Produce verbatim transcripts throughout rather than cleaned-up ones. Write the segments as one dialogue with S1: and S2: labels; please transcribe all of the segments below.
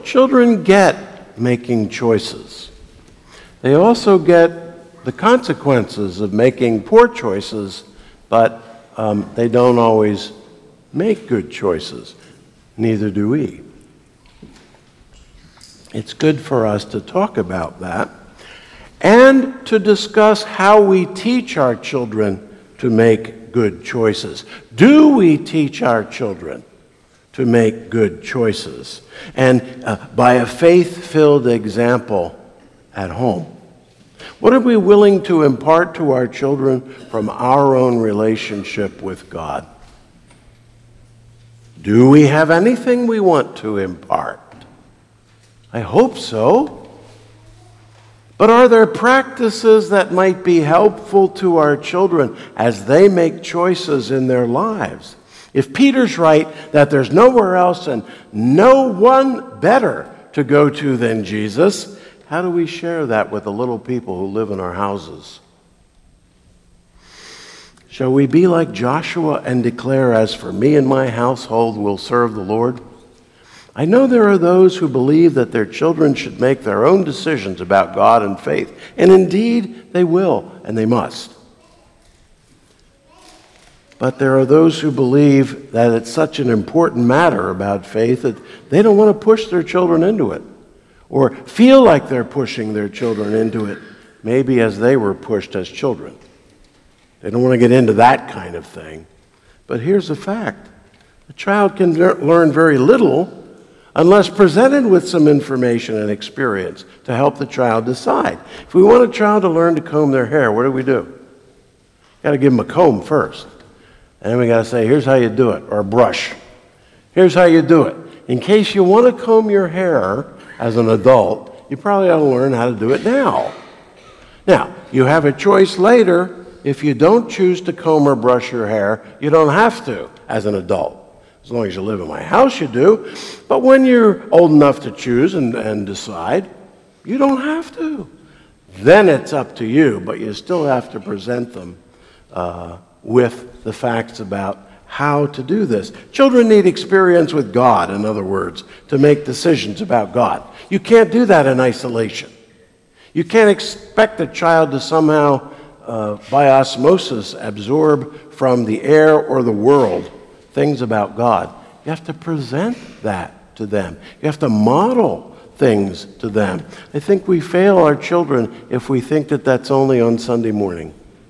S1: children get making choices. They also get the consequences of making poor choices, but um, they don't always make good choices. Neither do we. It's good for us to talk about that and to discuss how we teach our children to make good choices. Do we teach our children to make good choices? And uh, by a faith-filled example at home. What are we willing to impart to our children from our own relationship with God? Do we have anything we want to impart? I hope so. But are there practices that might be helpful to our children as they make choices in their lives? If Peter's right that there's nowhere else and no one better to go to than Jesus, how do we share that with the little people who live in our houses? Shall we be like Joshua and declare, "As for me and my household, we'll serve the Lord"? I know there are those who believe that their children should make their own decisions about God and faith, and indeed they will, and they must. But there are those who believe that it's such an important matter about faith that they don't want to push their children into it, or feel like they're pushing their children into it, maybe as they were pushed as children. They don't want to get into that kind of thing. But here's the fact. A child can learn very little unless presented with some information and experience to help the child decide. If we want a child to learn to comb their hair, what do we do? Got to give them a comb first. And then we got to say, here's how you do it, or a brush. Here's how you do it. In case you want to comb your hair as an adult, you probably ought to learn how to do it now. Now, you have a choice later. If you don't choose to comb or brush your hair, you don't have to as an adult. As long as you live in my house, you do. But when you're old enough to choose and, and decide, you don't have to. Then it's up to you, but you still have to present them uh, with the facts about how to do this. Children need experience with God, in other words, to make decisions about God. You can't do that in isolation. You can't expect a child to somehow, uh, by osmosis, absorb from the air or the world things about God. You have to present that to them. You have to model things to them. I think we fail our children if we think that that's only on Sunday morning.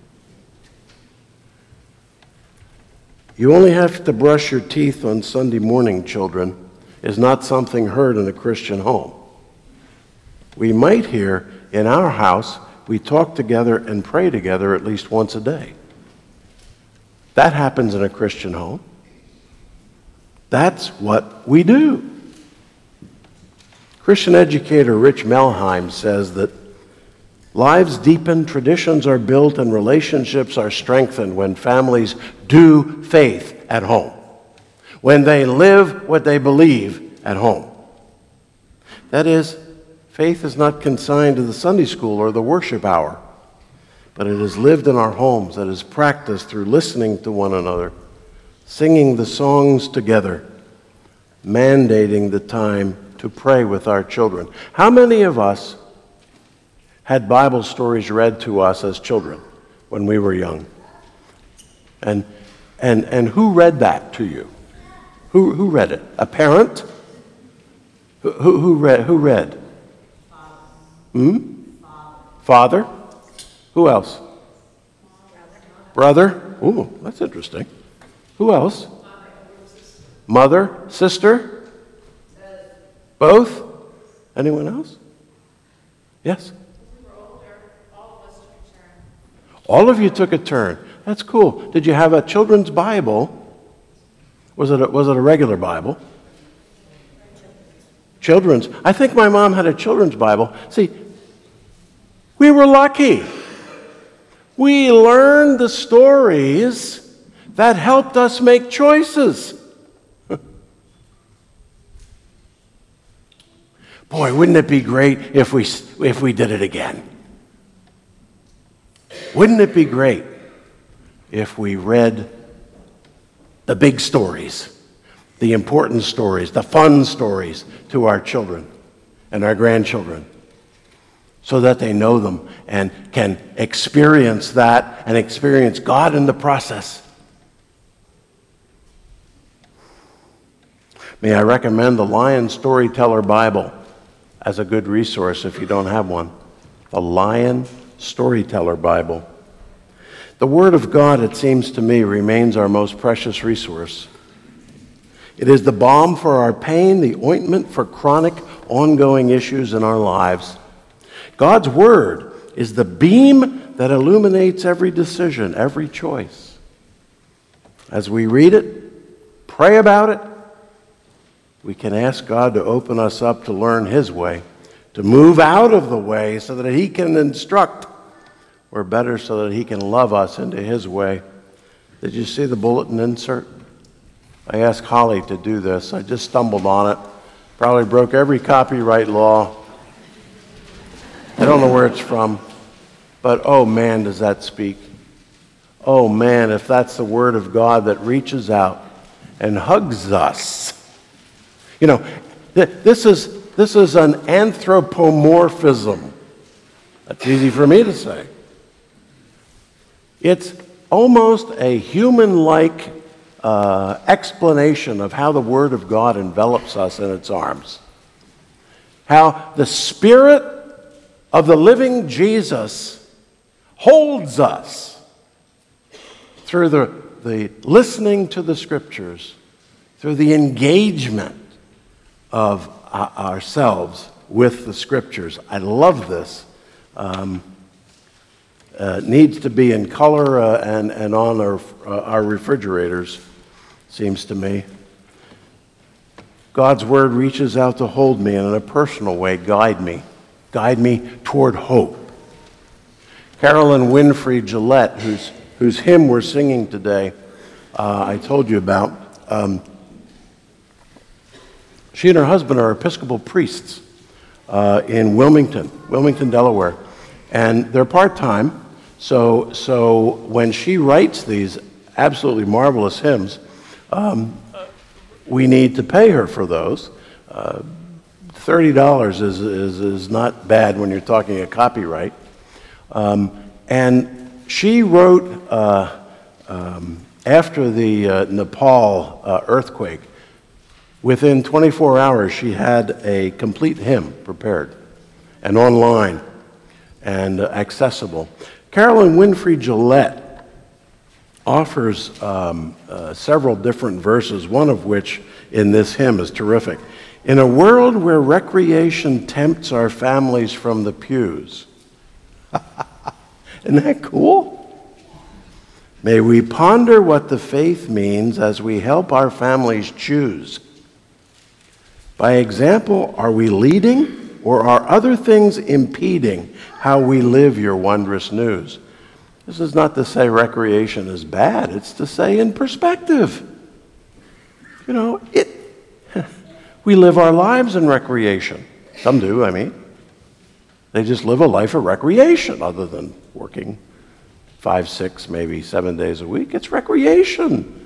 S1: You only have to brush your teeth on Sunday morning, children, is not something heard in a Christian home. We might hear in our house, we talk together and pray together at least once a day. That happens in a Christian home. That's what we do. Christian educator Rich Melheim says that lives deepen, traditions are built, and relationships are strengthened when families do faith at home, when they live what they believe at home. That is, faith is not consigned to the Sunday school or the worship hour, but it is lived in our homes, that is practiced through listening to one another, singing the songs together, mandating the time to pray with our children. How many of us had Bible stories read to us as children when we were young? And and and who read that to you? Who who read it? A parent? Who who, who read who read? Hmm? Father? Who else? Brother? Ooh, that's interesting. Who else? Mother? Sister? Both? Anyone else? Yes? All of you took a turn. That's cool. Did you have a children's Bible? Was it a, was it a regular Bible? Children's. I think my mom had a children's Bible. See, we were lucky. We learned the stories that helped us make choices. Boy, wouldn't it be great if we if we did it again? Wouldn't it be great if we read the big stories the important stories, the fun stories to our children and our grandchildren, so that they know them and can experience that and experience God in the process. May I recommend the Lion Storyteller Bible as a good resource if you don't have one. The Lion Storyteller Bible. The Word of God, it seems to me, remains our most precious resource. It is the balm for our pain, the ointment for chronic, ongoing issues in our lives. God's Word is the beam that illuminates every decision, every choice. As we read it, pray about it, we can ask God to open us up to learn His way, to move out of the way so that He can instruct, or better, so that He can love us into His way. Did you see the bulletin insert? I asked Holly to do this. I just stumbled on it. Probably broke every copyright law. I don't know where it's from, but oh man, does that speak. Oh man, if that's the Word of God that reaches out and hugs us. You know, th- this is this is an anthropomorphism. That's easy for me to say. It's almost a human-like uh, explanation of how the Word of God envelops us in its arms. How the Spirit of the living Jesus holds us through the, the listening to the Scriptures, through the engagement of uh, ourselves with the Scriptures. I love this. Um, uh, it needs to be in color uh, and, and on our, uh, our refrigerators, seems to me. God's Word reaches out to hold me and in a personal way guide me. Guide me toward hope. Carolyn Winfrey Gillette, whose, whose hymn we're singing today, uh, I told you about, um, she and her husband are Episcopal priests uh, in Wilmington, Wilmington, Delaware. And they're part-time, so, so when she writes these absolutely marvelous hymns, um, we need to pay her for those. Uh, thirty dollars is, is, is not bad when you're talking a copyright. Um, and she wrote, uh, um, after the uh, Nepal uh, earthquake, within twenty-four hours she had a complete hymn prepared and online and uh, accessible. Carolyn Winfrey Gillette offers um, uh, several different verses, one of which in this hymn is terrific. In a world where recreation tempts our families from the pews. Isn't that cool? May we ponder what the faith means as we help our families choose. By example, are we leading, or are other things impeding how we live your wondrous news? This is not to say recreation is bad. It's to say in perspective. You know, it. We live our lives in recreation. Some do, I mean. They just live a life of recreation other than working five, six, maybe seven days a week. It's recreation.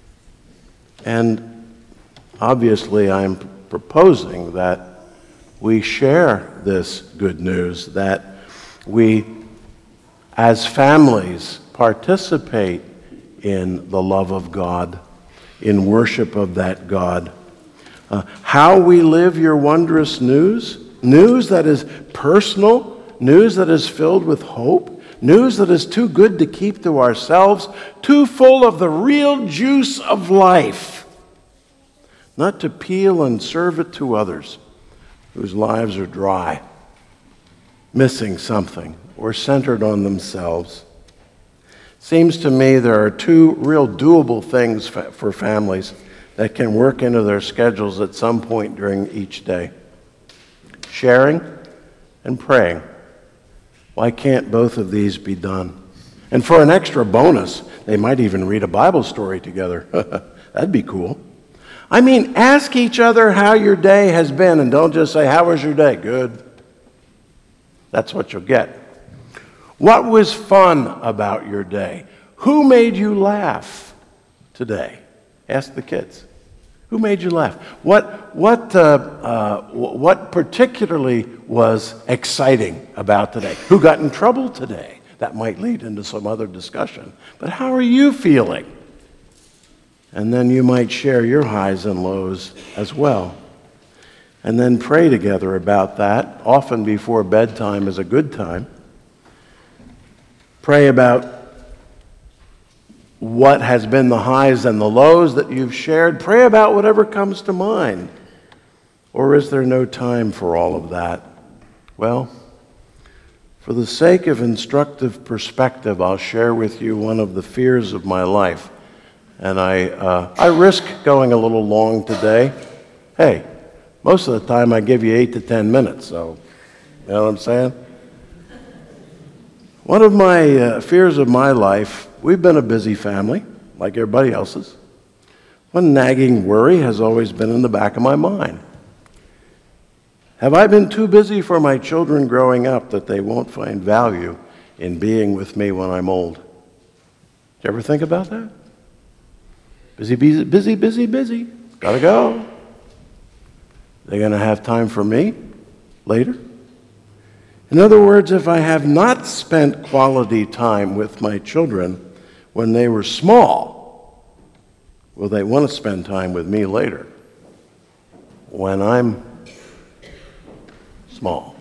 S1: And obviously I'm proposing that we share this good news, that we as families participate in the love of God, in worship of that God. Uh, how we live your wondrous news, news that is personal, news that is filled with hope, news that is too good to keep to ourselves, too full of the real juice of life, not to peel and serve it to others whose lives are dry, missing something, or centered on themselves. Seems to me there are two real doable things fa- for families that can work into their schedules at some point during each day. Sharing and praying. Why can't both of these be done? And for an extra bonus, they might even read a Bible story together. That'd be cool. I mean, ask each other how your day has been, and don't just say, how was your day? Good. That's what you'll get. What was fun about your day? Who made you laugh today? Ask the kids. Who made you laugh? What, what, uh, uh, what particularly was exciting about today? Who got in trouble today? That might lead into some other discussion. But how are you feeling? And then you might share your highs and lows as well. And then pray together about that. Often before bedtime is a good time. Pray about what has been the highs and the lows that you've shared. Pray about whatever comes to mind. Or is there no time for all of that? Well, for the sake of instructive perspective, I'll share with you one of the fears of my life. And I, uh, I risk going a little long today. Hey, most of the time I give you eight to ten minutes, so you know what I'm saying? One of my uh, fears of my life, we've been a busy family, like everybody else's. One nagging worry has always been in the back of my mind. Have I been too busy for my children growing up that they won't find value in being with me when I'm old? Did you ever think about that? Busy, busy, busy, busy, busy. Gotta go. They're going to have time for me later? In other words, if I have not spent quality time with my children when they were small, will they want to spend time with me later when I'm small?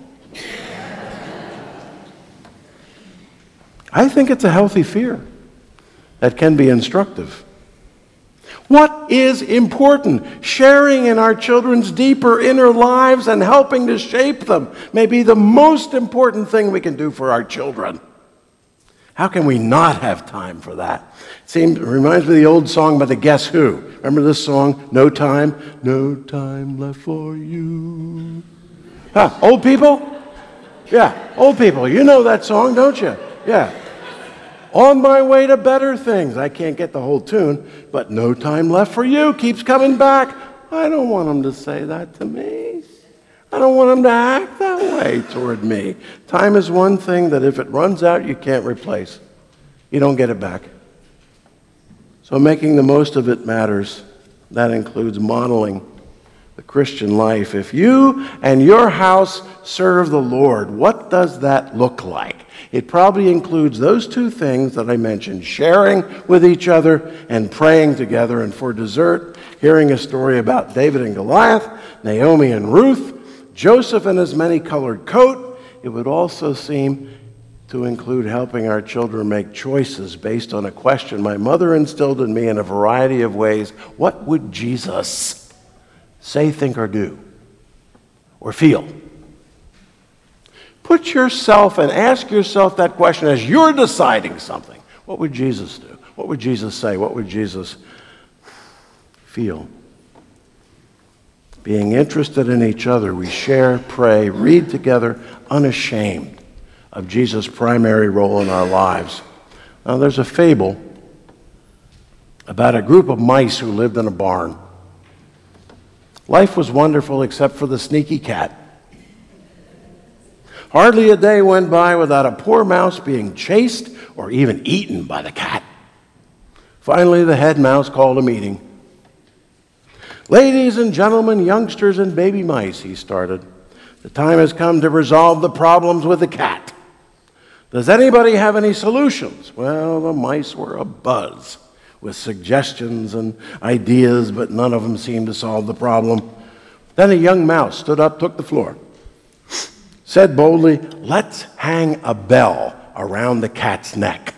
S1: I think it's a healthy fear that can be instructive. What is important? Sharing in our children's deeper inner lives and helping to shape them may be the most important thing we can do for our children. How can we not have time for that? It seems, it reminds me of the old song by the Guess Who. Remember this song, No Time? No time left for you. Huh, old people? Yeah, old people. You know that song, don't you? Yeah. On my way to better things. I can't get the whole tune, but no time left for you keeps coming back. I don't want them to say that to me. I don't want them to act that way toward me. Time is one thing that if it runs out, you can't replace. You don't get it back. So making the most of it matters. That includes modeling the Christian life. If you and your house serve the Lord, what does that look like? It probably includes those two things that I mentioned, sharing with each other and praying together. And for dessert, hearing a story about David and Goliath, Naomi and Ruth, Joseph and his many-colored coat. It would also seem to include helping our children make choices based on a question my mother instilled in me in a variety of ways. What would Jesus say, think, or do, or feel? Put yourself and ask yourself that question as you're deciding something. What would Jesus do? What would Jesus say? What would Jesus feel? Being interested in each other, we share, pray, read together, unashamed of Jesus' primary role in our lives. Now, there's a fable about a group of mice who lived in a barn. Life was wonderful except for the sneaky cat. Hardly a day went by without a poor mouse being chased or even eaten by the cat. Finally, the head mouse called a meeting. Ladies and gentlemen, youngsters and baby mice, he started. The time has come to resolve the problems with the cat. Does anybody have any solutions? Well, the mice were abuzz with suggestions and ideas, but none of them seemed to solve the problem. Then a young mouse stood up, took the floor, said boldly, let's hang a bell around the cat's neck.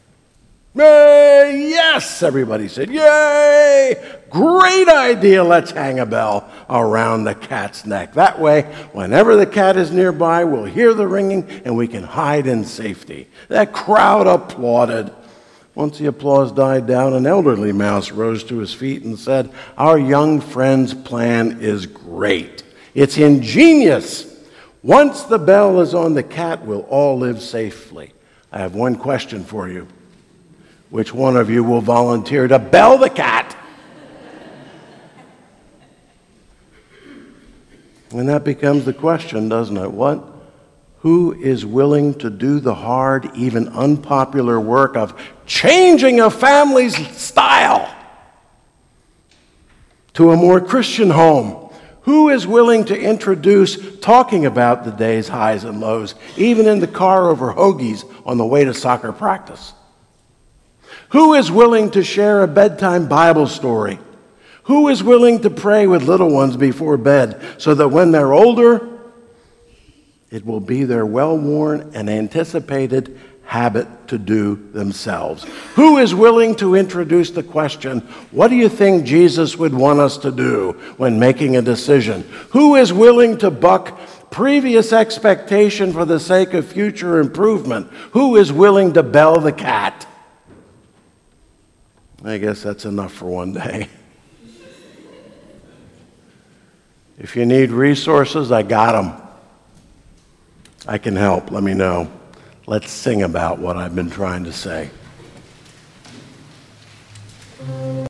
S1: Yay! Yes, everybody said, yay! Great idea, let's hang a bell around the cat's neck. That way, whenever the cat is nearby, we'll hear the ringing and we can hide in safety. That crowd applauded. Once the applause died down, an elderly mouse rose to his feet and said, our young friend's plan is great. It's ingenious. Once the bell is on the cat, we'll all live safely. I have one question for you. Which one of you will volunteer to bell the cat? And that becomes the question, doesn't it? What? Who is willing to do the hard, even unpopular work of changing a family's style? to a more Christian home? Who is willing to introduce talking about the day's highs and lows, even in the car over hoagies on the way to soccer practice? Who is willing to share a bedtime Bible story? Who is willing to pray with little ones before bed so that when they're older, it will be their well-worn and anticipated habit to do themselves? Who is willing to introduce the question, what do you think Jesus would want us to do when making a decision? Who is willing to buck previous expectation for the sake of future improvement? Who is willing to bell the cat? I guess that's enough for one day. If you need resources, I got them. I can help. Let me know. Let's sing about what I've been trying to say.